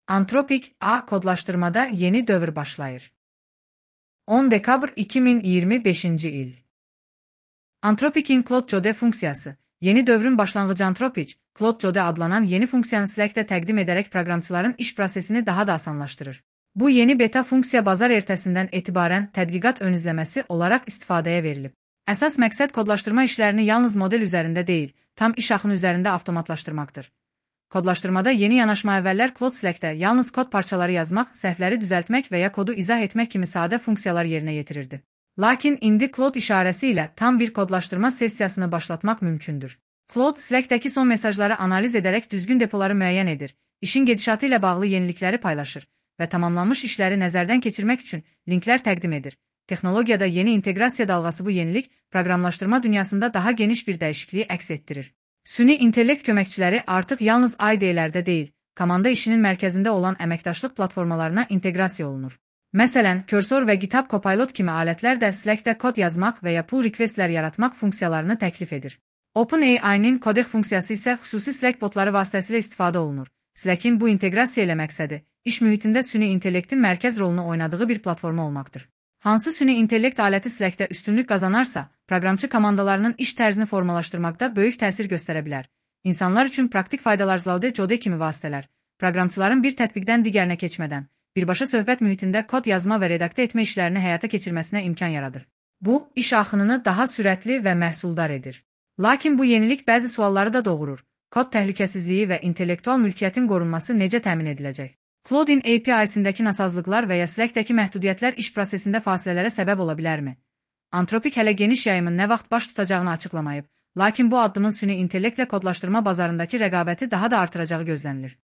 Antropik A kodlaştırmada yeni dövr başlayır. 10 dekabr 2025 il. Anthropic'in Claude Code funksiyası, yeni dövrün başlangıcı Anthropic, Claude Code adlanan yeni funksiyanı Slack'te təqdim edərək proqramçıların iş prosesini daha da asanlaşdırır. Bu yeni beta funksiya bazar ertəsindən etibarən tədqiqat ön izləməsi olaraq istifadəyə verilib. Əsas məqsəd kodlaşdırma işlərini yalnız model üzərində deyil, tam iş axını üzərində avtomatlaşdırmaqdır. Kodlaşdırmada yeni yanaşma əvvəllər Claude Slack'də yalnız kod parçaları yazmaq, səhvləri düzəltmək və ya kodu izah etmək kimi sadə funksiyalar yerinə yetirirdi. Lakin indi Claude işarəsi ilə tam bir kodlaşdırma sessiyasını başlatmaq mümkündür. Claude Slack'dəki son mesajları analiz edərək düzgün depoları müəyyən edir, işin gedişatı ilə bağlı yenilikləri paylaşır və tamamlanmış işləri nəzərdən keçirmək üçün linklər təqdim edir. Texnologiyada yeni inteqrasiya dalğası bu yenilik, proqramlaşdırma dünyasında daha geniş bir dəyişikliyi əks etdirir. Süni intellekt köməkçiləri artıq yalnız IDE-lərdə deyil, komanda işinin mərkəzində olan əməkdaşlıq platformalarına inteqrasiya olunur. Məsələn, Cursor və GitHub Copilot kimi alətlər də Slack'də kod yazmaq və ya pull requestlər yaratmaq funksiyalarını təklif edir. OpenAI-nin Codec funksiyası isə xüsusi Slack botları vasitəsilə istifadə olunur. Slack'in bu inteqrasiya ilə məqsədi, iş mühitində süni intellektin mərkəz rolunu oynadığı bir platforma olmaqdır. Hansı süni intellekt aləti Slack'də üstünlük qazanarsa, proqramçı komandalarının iş tərzini formalaşdırmaqda böyük təsir göstərə bilər. İnsanlar üçün praktik faydalar Claude Code kimi vasitələr, proqramçıların bir tətbiqdən digərinə keçmədən, birbaşa söhbət mühitində kod yazma və redaktə etmə işlərini həyata keçirməsinə imkan yaradır. Bu, iş axınını daha sürətli və məhsuldar edir. Lakin bu yenilik bəzi sualları da doğurur. Kod təhlükəsizliyi və intellektual mülkiyyətin qorunması necə təmin ediləcək? Claude'in API-sindəki nasazlıqlar və ya Slack'dəki məhdudiyyətlər iş prosesində fasilələrə səbəb ola bilərmi? Anthropic hələ geniş yayımın nə vaxt baş tutacağını açıqlamayıb, lakin bu addımın süni intellektlə kodlaşdırma bazarındakı rəqabəti daha da artıracağı gözlənilir.